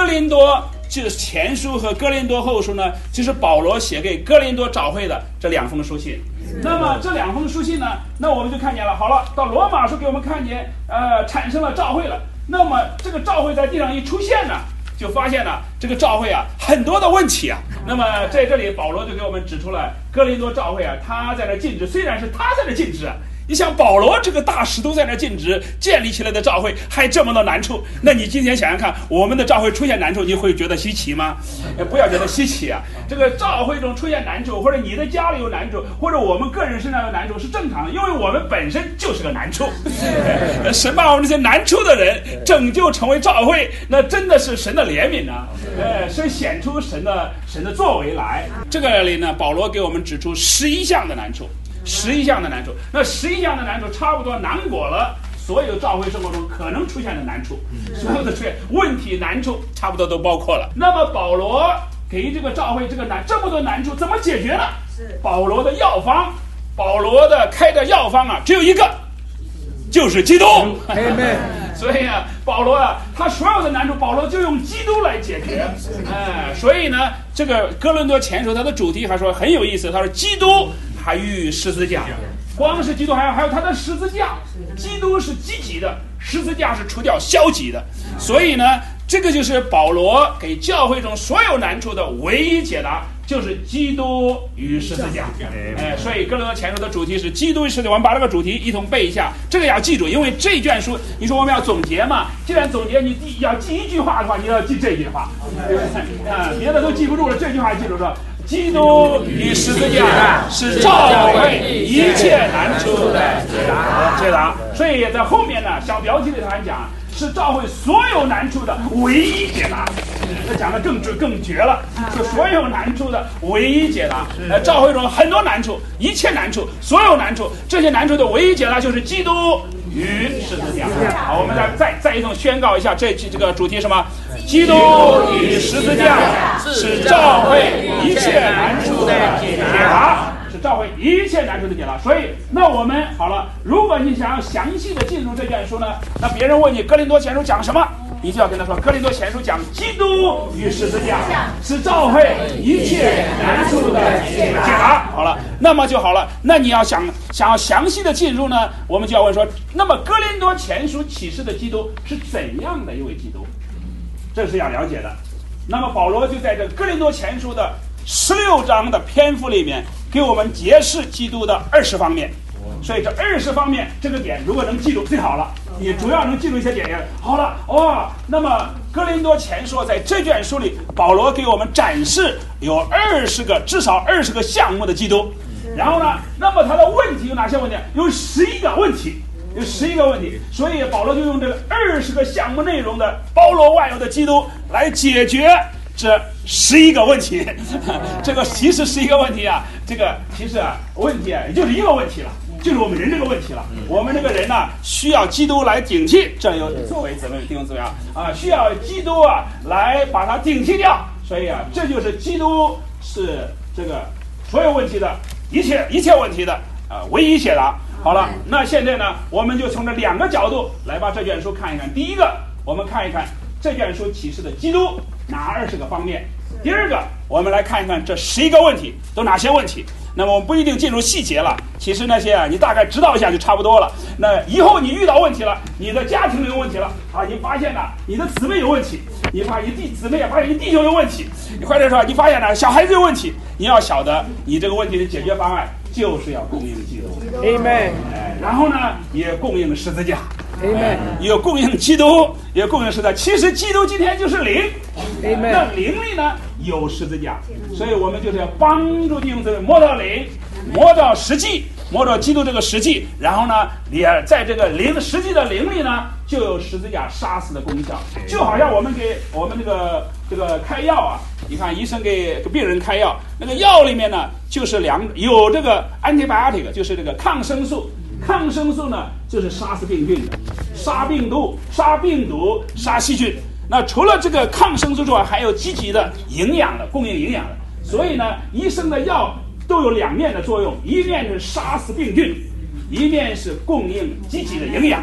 林多就是前书和哥林多后书呢，就是保罗写给哥林多教会的这2封书信。那么这2封书信呢，那我们就看见了。好了，到罗马书给我们看见，产生了教会了。那么这个教会在地上一出现呢，就发现了这个教会啊很多的问题啊。那么在这里保罗就给我们指出了哥林多教会啊，他在那禁止，虽然是他在那禁止啊。你想保罗这个大使都在那禁止建立起来的教会还这么多难处，那你今天想想看，我们的教会出现难处，你会觉得稀奇吗？不要觉得稀奇啊！这个教会中出现难处，或者你的家里有难处，或者我们个人身上有难处是正常的，因为我们本身就是个难处。神把我们这些难处的人拯救成为教会，那真的是神的怜悯啊！是显出神的作为来。这个里呢，保罗给我们指出11项的难处。11项的难处，那11项的难处差不多囊裹了所有教会生活中可能出现的难处，所有的出现问题难处差不多都包括了。那么保罗给这个教会这么多难处怎么解决呢？保罗的药方，保罗的开的药方啊，只有一个，就是基督。所以啊，保罗啊，他所有的难处，保罗就用基督来解决。所以呢，这个哥林多前书它的主题还说很有意思，他说基督还与十字架，光是基督还有他的十字架，基督是积极的，十字架是除掉消极的。所以呢，这个就是保罗给教会中所有难处的唯一解答，就是基督与十字架。所以哥林多前书的主题是基督与十字架。我们把这个主题一同背一下，这个要记住，因为这卷书你说我们要总结嘛，既然总结你要记一句话的话，你要记这句话，别的都记不住了，这句话记住说，基督与十字架是教会一切难处的解答。所以在后面呢，小标题里头还讲是教会所有难处的唯一解答。这讲的更绝了，是所有难处的唯一解答。教会中很多难处，一切难处，所有难处，这些难处的唯一解答就是基督与十字架。好，我们再一同宣告一下这个主题什么？基督与十字架是教会一切难处的解答，是教会一切难处的解答。所以，那我们好了，如果你想要详细的进入这卷书呢，那别人问你哥林多前书讲什么，你就要跟他说，哥林多前书讲基督与十字架是教会一切难处的解答。好了，那么就好了。那你要想要详细的进入呢，我们就要问说，那么哥林多前书启示的基督是怎样的一位基督？这是要了解的。那么保罗就在这哥林多前书的16章的篇幅里面给我们揭示基督的20方面。所以这20方面这个点如果能记住最好了，你主要能记住一些点好了。那么哥林多前书在这卷书里，保罗给我们展示有至少20个项目的基督。然后呢，那么他的问题有哪些问题？有11个问题。所以保罗就用这个20个项目内容的包罗万有的基督来解决这11个问题。这个其实11个问题啊，这个其实问题也就是一个问题了，就是我们人这个问题了。我们这个人呢，需要基督来顶替，这有作为姊妹弟兄姊妹需要基督来把它顶替掉。所以这就是基督是这个所有问题的一切问题的唯一解答。好了，那现在呢，我们就从这2个角度来把这卷书看一看。第一个，我们看一看这卷书启示的基督哪20个方面。第二个，我们来看一看这11个问题都哪些问题。那么我们不一定进入细节了，其实那些你大概知道一下就差不多了。那以后你遇到问题了，你的家庭有问题了你发现你的姊妹有问题，你发现姊妹发现你弟兄有问题，或者说你发现小孩子有问题，你要晓得你这个问题的解决方案就是要供应基督。 Amen。 然后呢，也供应十字架。 Amen。 也供应基督，也供应十字架。其实基督今天就是灵。 Amen。 那灵里呢有十字架，所以我们就是要帮助弟兄姊妹摸到灵，摸到实际，摸到基督这个实际。然后呢，也在这个实际的灵里呢，就有十字架杀死的功效。就好像我们给我们这个开药你看医生给病人开药，那个药里面呢就是有这个 antibiotic， 就是这个抗生素。抗生素呢就是杀死病菌的，杀病毒、杀细菌。那除了这个抗生素之外，还有积极的营养的，供应营养的。所以呢，医生的药都有2面的作用，一面是杀死病菌，一面是供应积极的营养。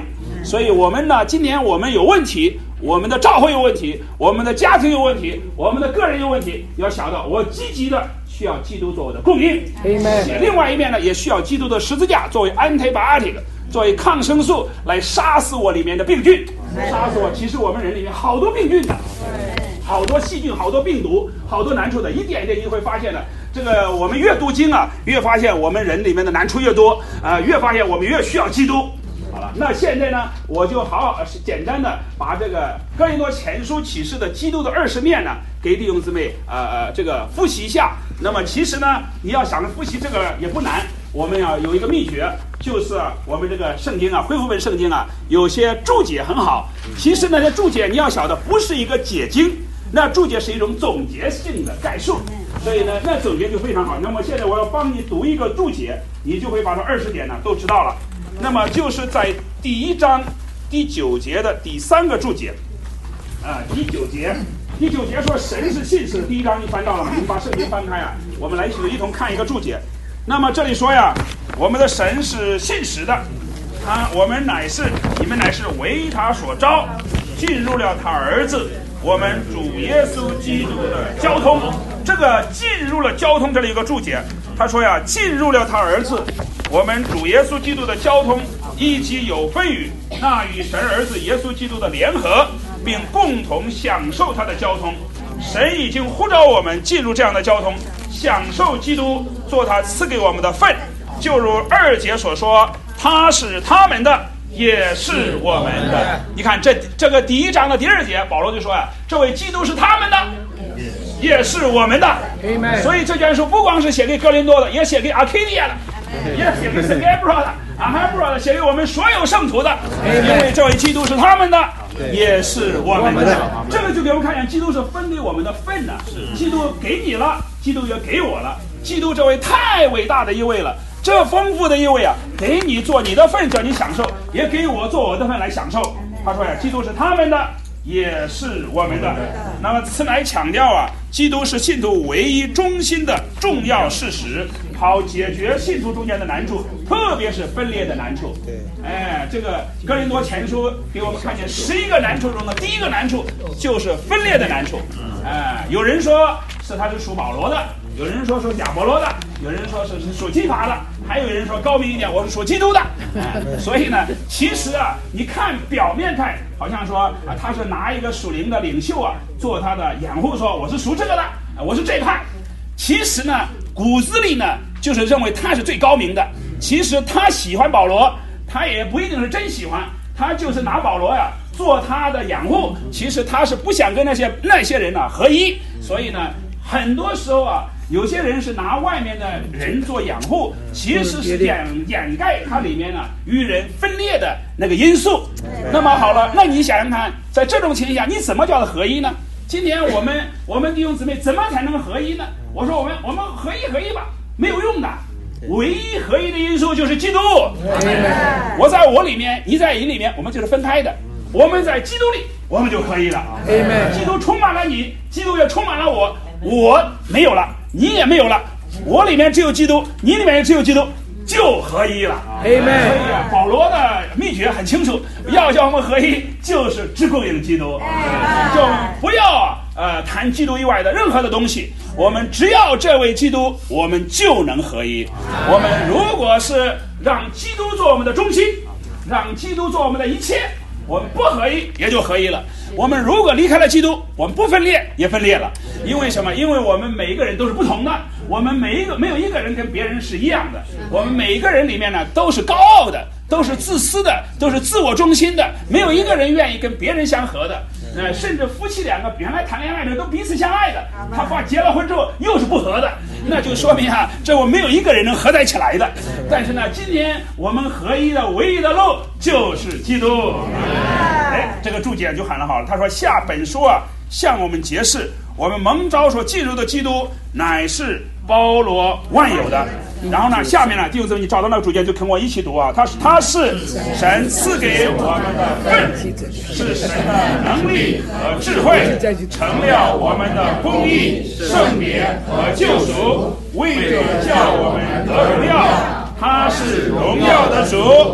所以我们呢，今年我们有问题，我们的教会有问题，我们的家庭有问题，我们的个人有问题，要晓得我积极的需要基督做我的供应。另外一面呢，也需要基督的十字架作为 antibiotic， 作为抗生素来杀死我里面的病菌，杀死我。其实我们人里面好多病菌的，好多细菌，好多病毒，好多难处的，一点一点你会发现的。这个我们越读经啊，越发现我们人里面的难处越多，越发现我们越需要基督。好了，那现在呢，我就简单的把这个哥林多前书启示的基督的20面呢，给弟兄姊妹这个复习一下。那么其实呢，你要想复习这个也不难，我们要有一个秘诀，就是我们这个圣经啊，恢复本圣经啊，有些注解很好。其实那些注解你要晓得，不是一个解经，那注解是一种总结性的概述。所以呢，那总结就非常好。那么现在我要帮你读一个注解，你就会把这20点呢都知道了。那么就是在第1章第9节的第3个注解，第9节说神是信实。第1章你翻到了吗？你把圣经翻开啊，我们来一同看一个注解。那么这里说呀，我们的神是信实的，你们乃是为他所招，进入了他儿子我们主耶稣基督的交通。这个进入了交通，这里有个注解，他说呀，进入了他儿子我们主耶稣基督的交通，以及有份于那与神儿子耶稣基督的联合，并共同享受他的交通。神已经呼召我们进入这样的交通，享受基督做他赐给我们的份。就如2节所说，他是他们的，也是我们的。你看这个第1章的第2节，保罗就说呀，这位基督是他们的，也是我们的。所以这卷书不光是写给哥林多的，也写给阿基利亚的，也写给圣盖布罗的，还不的，写给我们所有圣徒的。因为这位基督是他们的，也是我们的。这个就给我们看见，基督是分给我们的份的。基督给你了，基督也给我了。基督这位太伟大的一位了，这丰富的一位啊，给你做你的份，叫你享受，也给我做我的份来享受。他说呀，基督是他们的，也是我们的。那么此乃强调啊，基督是信徒唯一中心的重要事实，好解决信徒中间的难处，特别是分裂的难处。这个哥林多前书给我们看见11个难处中的第1个难处就是分裂的难处。有人说他是属保罗的，有人说属亚波罗的，有人说是属基法的，还有人说高明一点，我是属基督的。所以呢，其实啊，你看表面看好像说他是拿一个属灵的领袖啊做他的掩护，说我是属这个的，我是这派。其实呢，骨子里呢就是认为他是最高明的。其实他喜欢保罗，他也不一定是真喜欢，他就是拿保罗呀做他的掩护。其实他是不想跟那些人呢合一。所以呢，很多时候啊，有些人是拿外面的人做掩护，其实是掩盖它里面呢与人分裂的那个因素。那么好了，那你想想看，在这种情况下，你怎么叫它合一呢？今天我们弟兄姊妹怎么才能合一呢？我说我们合一吧，没有用的。唯一合一的因素就是基督。我在我里面，你在你里面，我们就是分开的。我们在基督里，我们就合一了。基督充满了你，基督也充满了我。我没有了，你也没有了，我里面只有基督，你里面也只有基督，就合一了。所以保罗的秘诀很清楚，要叫我们合一，就是只供应基督，就不要谈基督以外的任何的东西。我们只要这位基督，我们就能合一。我们如果是让基督做我们的中心，让基督做我们的一切，我们不合一也就合一了。我们如果离开了基督，我们不分裂也分裂了。因为什么？因为我们每一个人都是不同的，我们没有一个人跟别人是一样的。我们每一个人里面呢都是高傲的，都是自私的，都是自我中心的，没有一个人愿意跟别人相合的。甚至夫妻两个原来谈恋爱的都彼此相爱的，他结了婚之后又是不合的，那就说明这我没有一个人能合在一起来的。但是呢，今天我们合一的唯一的路就是基督。这个注解就很好了，他说下本书向我们解释，我们蒙召所进入的基督乃是包罗万有的。然后呢，下面呢，弟兄姊妹，你找到那个注解就跟我一起读他是神赐给我们的份，是神的能力和智慧，成了我们的公义、圣别和救赎，为了叫我们得荣耀。他是荣耀的主，他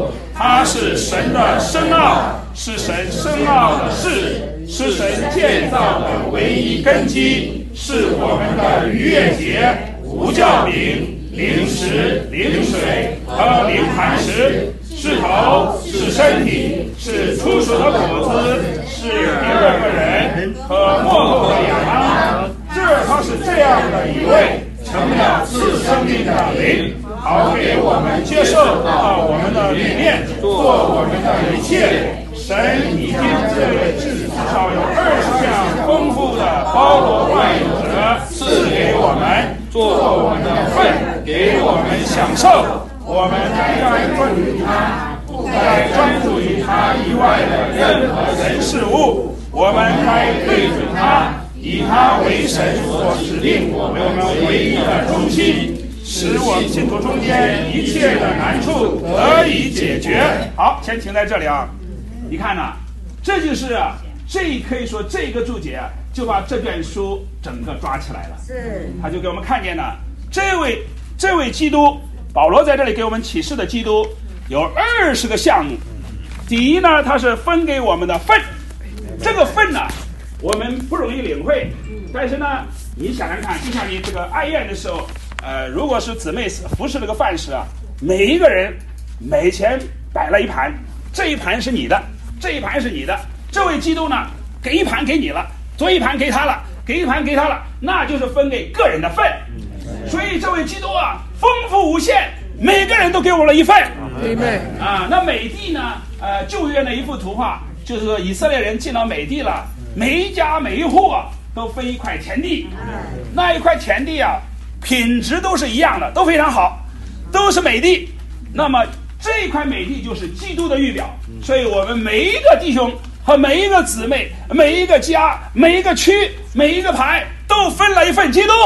他是神的深奥，是神深奥的事，是神建造的唯一根基，是我们的逾越节、无酵饼、灵食、灵水和灵磐石，是头，是身体，是初熟的果子，是第二个人和幕后的亚当。他是这样的一位成了赐生命的灵，好给我们接受我们的里面，做我们的一切。神已经至少有20项丰富的包罗万有的赐给我们，做我们的份，给我们享受。我们该专注于他，不该专注于他以外的任何人事物。我们该对准他，以他为神所指定为我们唯一的中心，使我们信徒中间一切的难处得以解决。好，先停在这里啊。你看呢，这就是可以说这个注解就把这卷书整个抓起来了。是，他就给我们看见了这位基督，保罗在这里给我们启示的基督有20个项目。第一呢，他是分给我们的份，这个份呢，我们不容易领会，但是呢，你想想看，就像你这个爱宴的时候，如果是姊妹服侍这个饭食啊，每一个人每前摆了一盘，这一盘是你的，这一盘是你的。这位基督呢，给一盘给你了，左一盘给他了，给一盘给他了，那就是分给个人的份。所以这位基督啊，丰富无限，每个人都给我了一份。啊，那美地呢？旧约的一幅图画，就是说以色列人进了美地了。每一家每一户啊，都分一块田地，那一块田地啊，品质都是一样的，都非常好，都是美地。那么这一块美地就是基督的预表，所以我们每一个弟兄和每一个姊妹、每一个家、每一个区、每一个排都分了一份基督。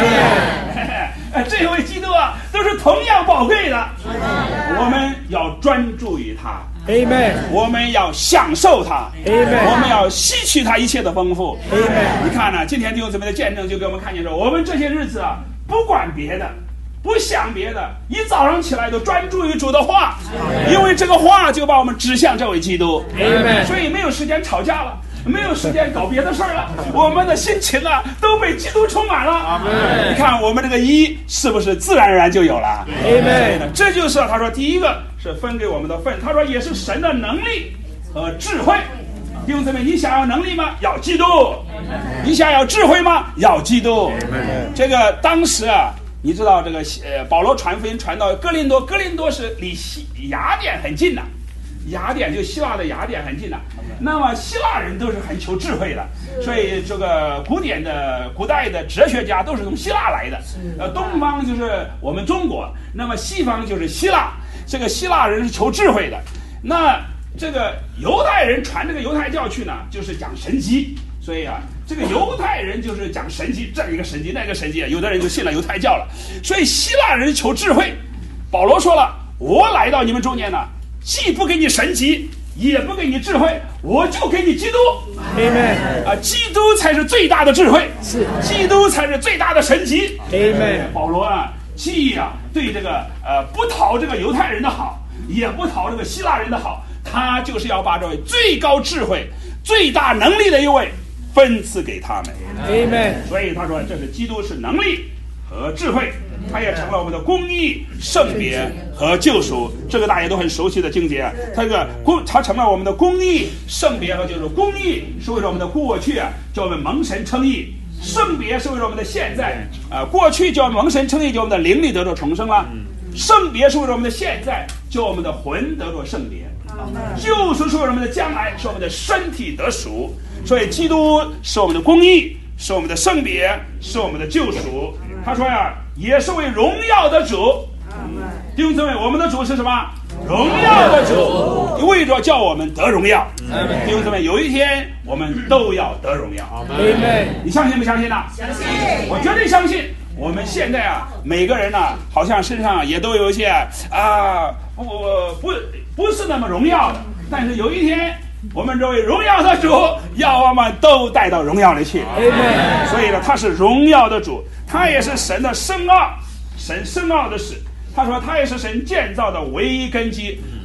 这位基督啊，都是同样宝贵的。我们要专注于他。Amen. 我们要享受它。Amen. 我们要吸取它一切的丰富。Amen. 你看呢，今天弟兄姊妹的见证就给我们看见说，我们这些日子啊，不管别的，不想别的，一早上起来就专注于主的话，因为这个话就把我们指向这位基督。Amen. 所以没有时间吵架了，没有时间搞别的事儿了，我们的心情啊都被基督充满了。你看我们这个一是不是自然而然就有了？这就是他说第一个是分给我们的份，他说也是神的能力和智慧。弟兄姊妹，你想要能力吗？要基督。你想要智慧吗？要基督。这个当时啊，你知道这个保罗传福音传到哥林多，哥林多是离雅典很近的，雅典就希腊的雅典很近的。那么希腊人都是很求智慧的，所以这个古代的哲学家都是从希腊来的。东方就是我们中国，那么西方就是希腊。这个希腊人是求智慧的，那这个犹太人传这个犹太教去呢，就是讲神迹。所以啊，这个犹太人就是讲神迹，这一个神迹那个神迹，有的人就信了犹太教了。所以希腊人求智慧。保罗说了，我来到你们中间呢，既不给你神迹，也不给你智慧，我就给你基督。Amen. 基督才是最大的智慧，是基督才是最大的神迹。Amen. 保罗啊，既对这个不讨这个犹太人的好，也不讨这个希腊人的好，他就是要把这位最高智慧、最大能力的一位分赐给他们。Amen. 所以他说，这是基督是能力和智慧。它也成了我们的公义、圣别和救赎，这个大家都很熟悉的经节。它成了我们的公义、圣别和救赎。公义是为了我们的过去叫我们蒙神称义；圣别是为了我们的现在过去叫蒙神称义，叫我们的灵力得着重生了；圣别是为了我们的现在，叫我们的魂得着圣别；救赎是为了我们的将来，是我们的身体得赎。所以基督是我们的公义，是我们的圣别，是我们的救赎。他说呀，也是为荣耀的主。弟兄姊妹，我们的主是什么？荣耀的主，为着叫我们得荣耀。弟兄姊妹，有一天我们都要得荣耀。你相信不相信呢？相信，我绝对相信。我们现在每个人呢，好像身上也都有一些不是那么荣耀的，但是有一天我们这位荣耀的主要我们都带到荣耀里去。所以呢，他是荣耀的主，他也是神的深奥，神深奥的事。他说他也是神建造的唯一根基。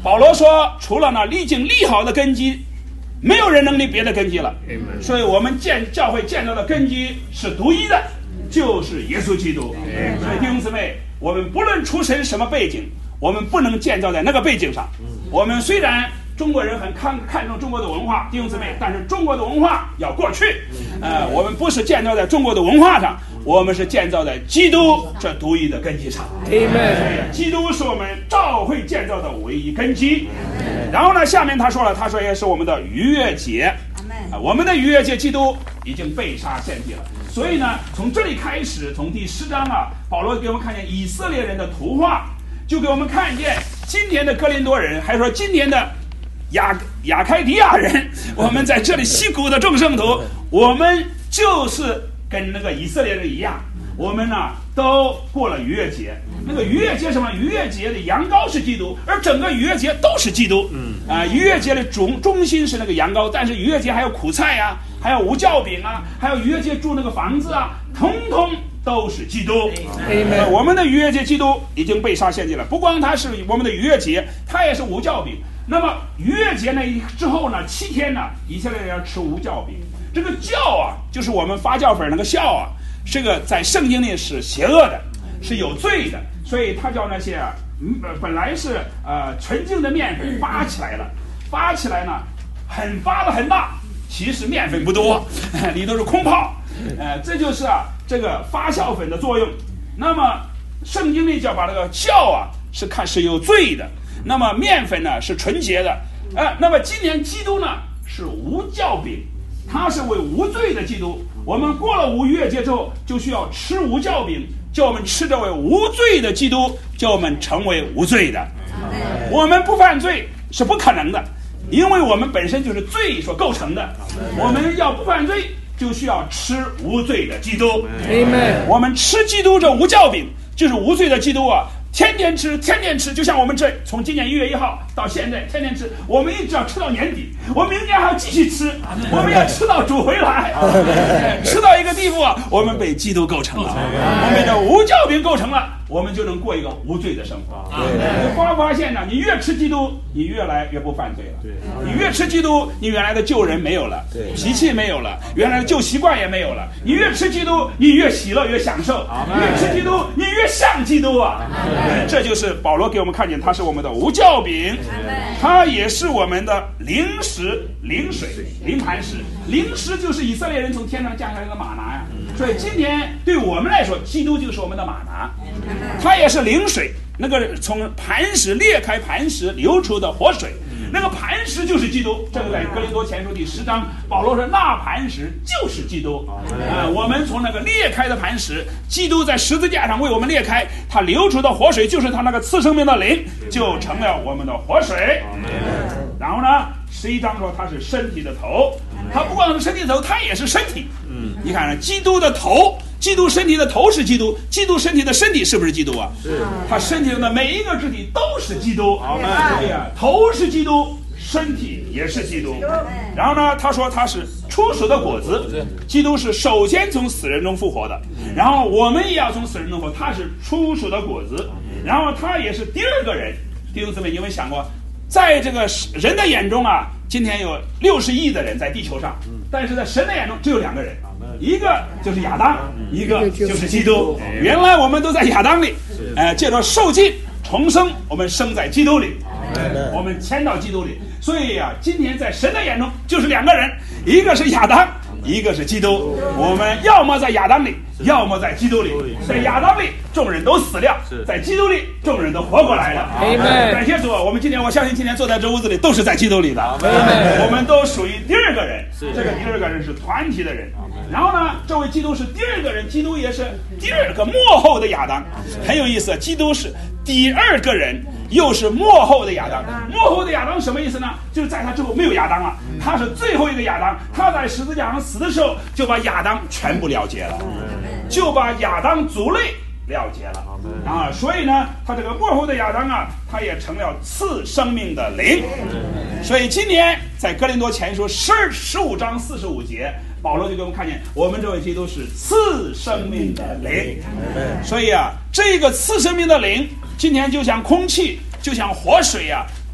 保罗说，除了那历经立好的根基，没有人能立别的根基了。所以我们教会建造的根基是独一的，就是耶稣基督。所以弟兄姊妹，我们不论出身什么背景，我们不能建造在那个背景上。我们虽然中国人很看重中国的文化，弟兄姊妹，但是中国的文化要过去。我们不是建造在中国的文化上，我们是建造在基督这独一的根基上。基督是我们教会建造的唯一根基。然后呢，下面他说也是我们的逾越节。我们的逾越节基督已经被杀献祭了。所以呢，从这里开始，从第10章啊，保罗给我们看见以色列人的图画，就给我们看见今天的哥林多人，还说今天的亚开迪亚人，我们在这里溪谷的众圣徒，我们就是跟那个以色列人一样，我们呢都过了逾越节。那个逾越节什么？逾越节的羊羔是基督，而整个逾越节都是基督。逾越节的中心是那个羊羔，但是逾越节还有苦菜啊，还有无酵饼啊，还有逾越节住那个房子啊，统统都是基督。我们的逾越节基督已经被杀献祭了，不光它是我们的逾越节，它也是无酵饼。那么逾越节呢之后呢，7天呢，以色列人要吃无酵饼。这个酵啊，就是我们发酵粉那个酵啊，这个在圣经里是邪恶的，是有罪的，所以他叫那些本来是纯净的面粉发起来了，发起来呢发的很大，其实面粉不多，里头是空泡。这就是这个发酵粉的作用。那么圣经里就把这个酵啊是有罪的，那么面粉呢是纯洁的。那么今年基督呢是无酵饼，他是为无罪的基督。我们过了逾越节之后，就需要吃无酵饼，叫我们吃这位无罪的基督，叫我们成为无罪的。我们不犯罪是不可能的，因为我们本身就是罪所构成的。我们要不犯罪，就需要吃无罪的基督。我们吃基督这无酵饼，就是无罪的基督啊，天天吃，就像我们这从今年1月1号到现在天天吃，我们一直要吃到年底，我明年还要继续吃，我们要吃到主回来，吃到一个地步啊，我们被基督构成了，我们的无酵饼构成了，我们就能过一个无罪的生活。你发现呢，你越吃基督，你越来越不犯罪了。你越吃基督，你原来的旧人没有了，脾气没有了，原来的旧习惯也没有了。你越吃基督，你越喜乐，越享受；越吃基督，你越像基督啊！这就是保罗给我们看见，他是我们的无酵饼，他也是我们的灵食、灵水、灵磐石。灵食就是以色列人从天上降下来的玛拿呀。所以今天对我们来说，基督就是我们的玛拿，它也是灵水，那个从磐石裂开磐石流出的活水，那个磐石就是基督。这个在哥林多前书第10章，保罗说那磐石就是基督。我们从那个裂开的磐石，基督在十字架上为我们裂开，他流出的活水就是他那个赐生命的灵，就成了我们的活水。然后呢，11章说他是身体的头，他不光是身体的头，他也是身体。你看基督的头，基督身体的头是基督，基督身体的身体是不是基督啊？是。他身体中的每一个肢体都是基督。对呀，头是基督，身体也是基督。然后呢，他说他是初熟的果子，基督是首先从死人中复活的，然后我们也要从死人中复活，他是初熟的果子，然后他也是第二个人。弟兄姊妹，你有没有想过，在这个人的眼中啊，今天有60亿的人在地球上，但是在神的眼中只有2个人，一个就是亚当，一个就是基督。原来我们都在亚当里，借着受尽重生，我们生在基督里，我们迁到基督里。所以啊，今天在神的眼中就是2个人，一个是亚当，一个是基督。我们要么在亚当里，要么在基督里。在亚当里众人都死了，在基督里众人都活过来了。感谢主，我相信今天坐在这屋子里都是在基督里的，我们都属于第二个人。这个第二个人是团体的人。然后呢，这位基督是第二个人，基督也是第二个幕后的亚当。很有意思，基督是第二个人，又是幕后的亚当。幕后的亚当什么意思呢？就是在他之后没有亚当了，他是最后一个亚当。他在十字架上死的时候，就把亚当全部了结了，就把亚当族类了结了所以呢，他这个幕后的亚当啊，他也成了赐生命的灵。所以今年在哥林多前书15章45节，保罗就给我们看见，我们这位基督是赐生命的灵。所以啊，这个赐生命的灵，今天就像空气，就像活水啊，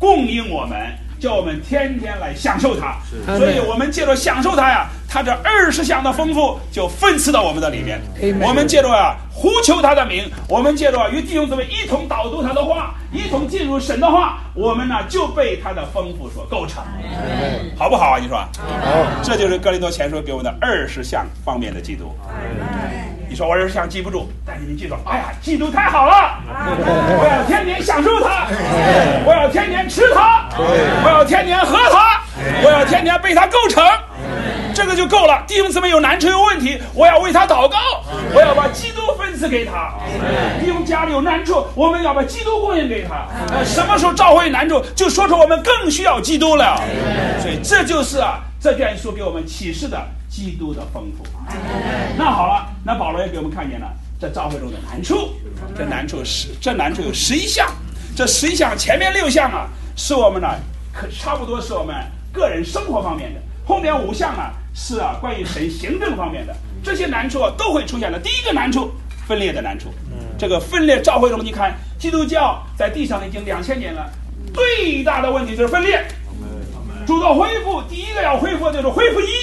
供应我们，叫我们天天来享受它。所以我们借着享受它呀，它这20项的丰富就分赐到我们的里面。我们借着呼求他的名，我们借着与弟兄姊妹一同导读他的话，一同进入神的话，我们呢就被他的丰富所构成，好不好啊？你说好，这就是哥林多前书给我们的20项方面的基督。你说我20项记不住，但是你记住，哎呀，基督太好了，我要天天享受它，我要天天吃它，我要天天喝它，我要天天被它构成，这个就够了。弟兄姊妹有难处有问题，我要为他祷告，我要把基督分赐给他。弟兄家里有难处，我们要把基督供应给他。什么时候召会难处，就说出我们更需要基督了。所以这就是这卷书给我们启示的基督的丰富。那好了，那保罗也给我们看见了这召会中的难处，这难处有11项，这11项前面6项是我们差不多是我们个人生活方面的，后面5项是关于神行政方面的。这些难处都会出现的。第一个难处，分裂的难处。这个分裂召会中，你看基督教在地上已经2000年了，最大的问题就是分裂。主的恢复，第一个要恢复就是恢复一，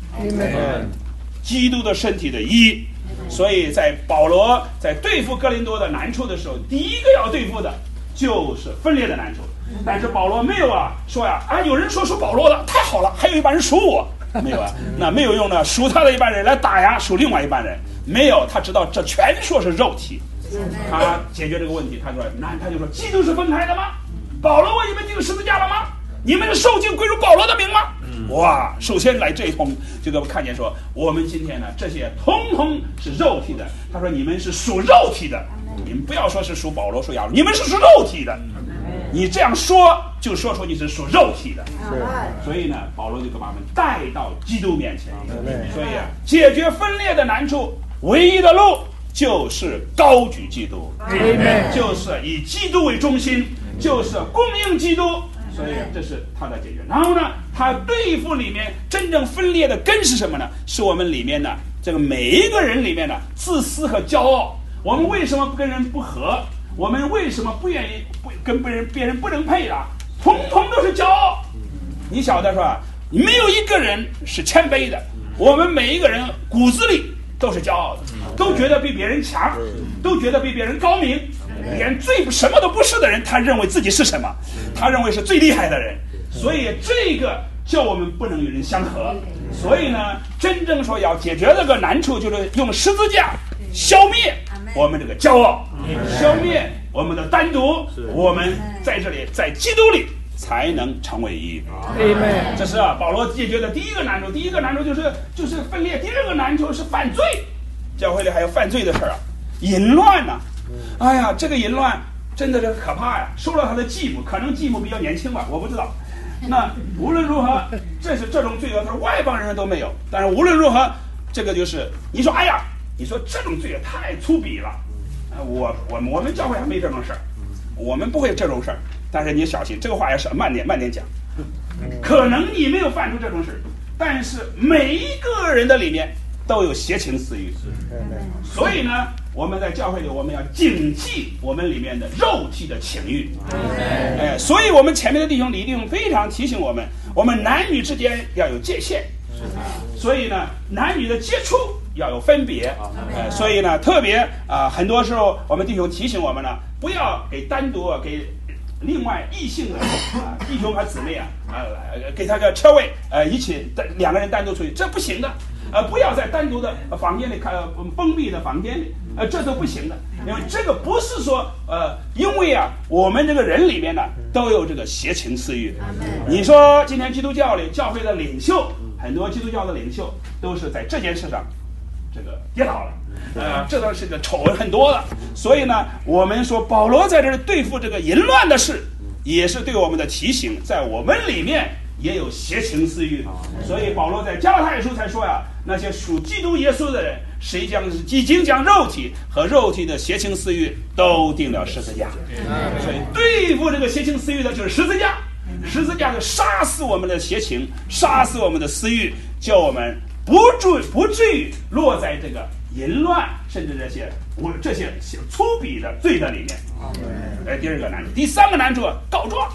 基督的身体的一。所以在保罗在对付哥林多的难处的时候，第一个要对付的就是分裂的难处。但是保罗没有说有人说属保罗的太好了，还有一半人属我，没有那没有用呢，属他的一半人来打压属另外一半人，没有，他知道这全说是肉体。他解决这个问题，他就说基督是分开的吗？保罗为你们钉十字架了吗？你们的受尽归入保罗的名吗？哇，首先来这一通就给我们看见说，我们今天呢这些通通是肉体的。他说你们是属肉体的，你们不要说是属保罗属亚罗，你们是属肉体的。你这样说就说出你是属肉体的。所以呢保罗就把我们带到基督面前。所以解决分裂的难处唯一的路就是高举基督，就是以基督为中心，就是供应基督。所以这是他的解决。然后呢他对付里面真正分裂的根是什么呢？是我们里面呢这个每一个人里面的自私和骄傲。我们为什么不跟人不和？我们为什么不愿意跟别人不能配统统都是骄傲。你晓得是吧？没有一个人是谦卑的，我们每一个人骨子里都是骄傲的，都觉得比别人强，都觉得比别人高明。连最什么都不是的人，他认为自己是什么？他认为是最厉害的人。所以这个叫我们不能与人相合。所以呢真正说要解决这个难处，就是用十字架消灭我们这个骄傲，消灭我们的单独，我们在这里在基督里才能成为一。这是保罗解决的第一个难处。第一个难处就是分裂。第二个难处是犯罪。教会里还有犯罪的事淫乱哎呀，这个淫乱真的是可怕呀！收了他的继母，可能继母比较年轻吧，我不知道。那无论如何，这种罪恶，他说外邦人都没有。但是无论如何，这个就是你说，哎呀，你说这种罪恶太粗鄙了。我们教会还没这种事儿，我们不会这种事儿。但是你小心，这个话要是慢点讲。可能你没有犯出这种事，但是每一个人的里面都有邪情私欲。所以呢我们在教会里，我们要谨记我们里面的肉体的情欲。所以我们前面的弟兄一定非常提醒我们男女之间要有界限。所以呢男女的接触要有分别。所以呢特别很多时候我们弟兄提醒我们呢，不要给单独给另外异性的弟兄和姊妹给他个车位一起两个人单独出去，这不行的。不要在单独的房间里封闭的房间里，这都不行的。因为这个不是说因为我们这个人里面呢都有这个邪情私欲。你说今天基督教里教会的领袖，很多基督教的领袖都是在这件事上这个跌倒了。这都是个丑闻很多的。所以呢我们说保罗在这里对付这个淫乱的事，也是对我们的提醒，在我们里面也有邪情私欲。所以保罗在加拉太书才说那些属基督耶稣的人，谁已经将肉体和肉体的邪情私欲都定了十字架。所以对付这个邪情私欲的就是十字架。十字架就杀死我们的邪情，杀死我们的私欲，叫我们不至于落在这个淫乱甚至这些粗鄙的罪的里面。第二个难处。第三个难处告状。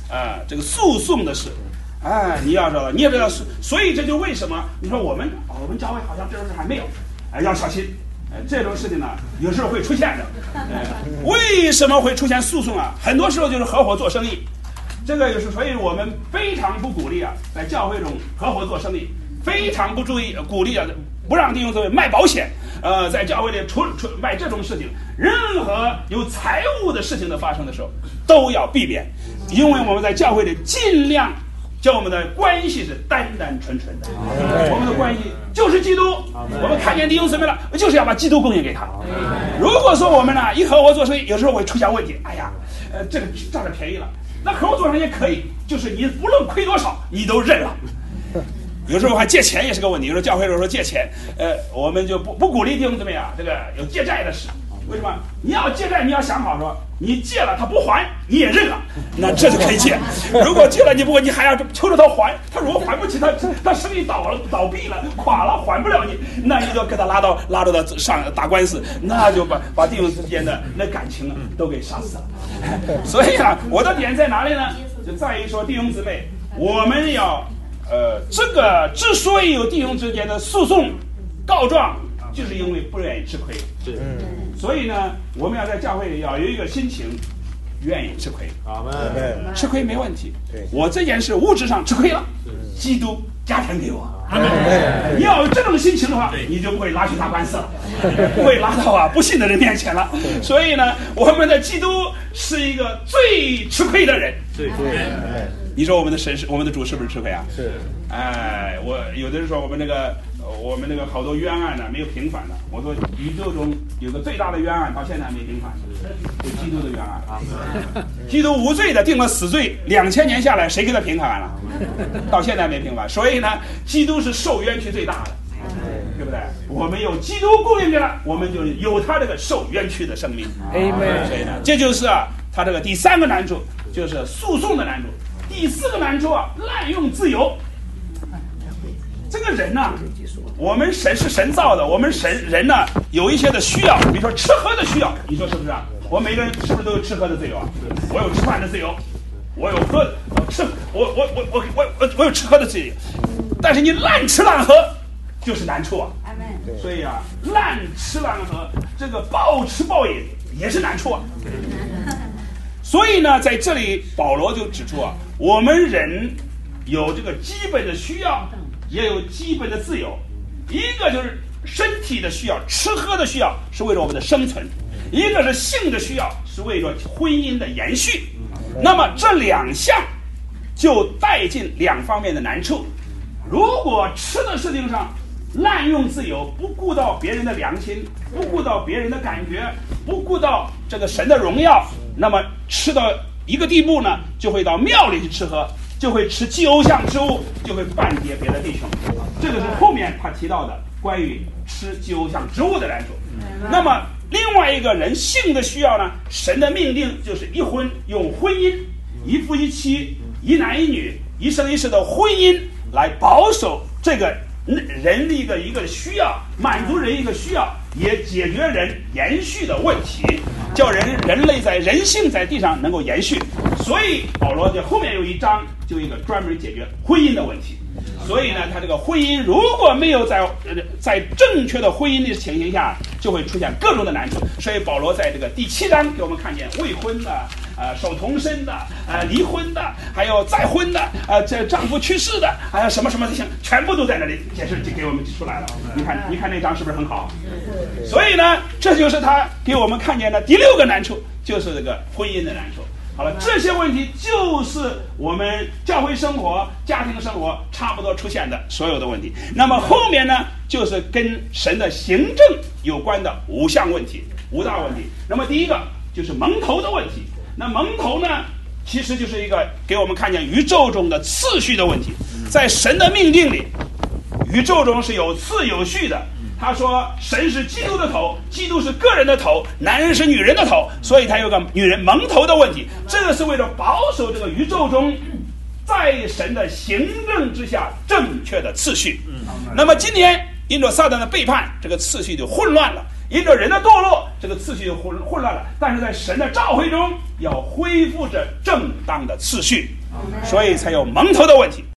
这个诉讼的事。你要知道，你也知道，所以这就为什么你说我们教会好像这种事还没有，要小心。这种事情呢，有时候会出现的。为什么会出现诉讼啊？很多时候就是合伙做生意。这个也是，所以我们非常不鼓励在教会中合伙做生意，非常不鼓励不让弟兄姊妹卖保险。在教会里卖这种事情，任何有财务的事情的发生的时候，都要避免，因为我们在教会里尽量叫我们的关系是单单纯纯的，我们的关系就是基督。我们看见弟兄姊妹了，就是要把基督供应给他。如果说我们呢一合伙做生意，有时候会出现问题，这个占了便宜了。那合伙做生意也可以，就是你无论亏多少，你都认了。有时候还借钱也是个问题。有时候教会有时候借钱，我们就不鼓励弟兄姊妹这个有借债的事。为什么？你要借债，你要想好说，你借了他不还，你也认了，那这就可以借。如果借了你不还，你还要求着他还，他如果还不起，他生意倒闭了，垮了，还不了你，那你就给他拉到上打官司，那就把弟兄之间的那感情都给杀死了。所以我的点在哪里呢？就在于说弟兄姊妹，我们要这个之所以有弟兄之间的诉讼告状，就是因为不愿意吃亏。所以呢，我们要在教会里要有一个心情，愿意吃亏。吃亏没问题。我这件事物质上吃亏了，基督加添给我。你要有这种心情的话，你就不会拉去打官司了，不会拉到不信的人面前了。所以呢，我们的基督是一个最吃亏的人。你说我们的神是我们的主是不是吃亏啊？是。我有的人说我们那个好多冤案呢没有平反的。我说宇宙中有个最大的冤案到现在没平反，就基督的冤案。基督无罪的定了死罪，2000年下来谁给他平反了？到现在没平反。所以呢，基督是受冤屈最大的，对不对？我们有基督供应给了，我们就有他这个受冤屈的生命。所以呢，这就是他这个第3个难处，就是诉讼的难处。第4个难处滥用自由。这个人呢，我们神是神造的，我们人呢有一些的需要，比如说吃喝的需要，你说是不是啊？我每个人是不是都有吃喝的自由啊？我有吃饭的自由，我有我有吃喝的自由，但是你滥吃滥喝就是难处啊。所以滥吃滥喝，这个暴吃暴饮也是难处啊。所以呢，在这里保罗就指出我们人有这个基本的需要，也有基本的自由。一个就是身体的需要，吃喝的需要是为了我们的生存；一个是性的需要，是为了婚姻的延续。那么这2项就带进2方面的难处。如果吃的事情上滥用自由，不顾到别人的良心，不顾到别人的感觉，不顾到这个神的荣耀，那么吃到一个地步呢，就会到庙里去吃喝，就会吃祭偶像之物，就会绊跌别的弟兄。这个是后面他提到的关于吃祭偶像之物的难处。那么另外一个人性的需要呢，神的命令就是一婚，用婚姻一夫一妻，一男一女，一生一世的婚姻来保守这个人的一个需要，满足人一个需要，也解决人延续的问题，叫人类在人性在地上能够延续。所以保罗在后面有一章就一个专门解决婚姻的问题。所以呢，他这个婚姻如果没有在正确的婚姻的情形下，就会出现各种的难处。所以保罗在这个第7章给我们看见未婚的、守童身的、离婚的，还有再婚的、这丈夫去世的，还有什么什么这些，全部都在那里解释给我们出来了。你看那章是不是很好？所以呢，这就是他给我们看见的第6个难处，就是这个婚姻的难处。好了，这些问题就是我们教会生活、家庭生活差不多出现的所有的问题。那么后面呢，就是跟神的行政有关的5项问题、5大问题。那么第一个就是蒙头的问题。那蒙头呢，其实就是一个给我们看见宇宙中的次序的问题。在神的命令里，宇宙中是有次有序的。他说神是基督的头，基督是个人的头，男人是女人的头，所以他有个女人蒙头的问题。这个是为了保守这个宇宙中在神的行政之下正确的次序。那么今天因着撒旦的背叛，这个次序就混乱了，因着人的堕落，这个次序就混乱了。但是在神的召会中要恢复着正当的次序。 所以才有蒙头的问题。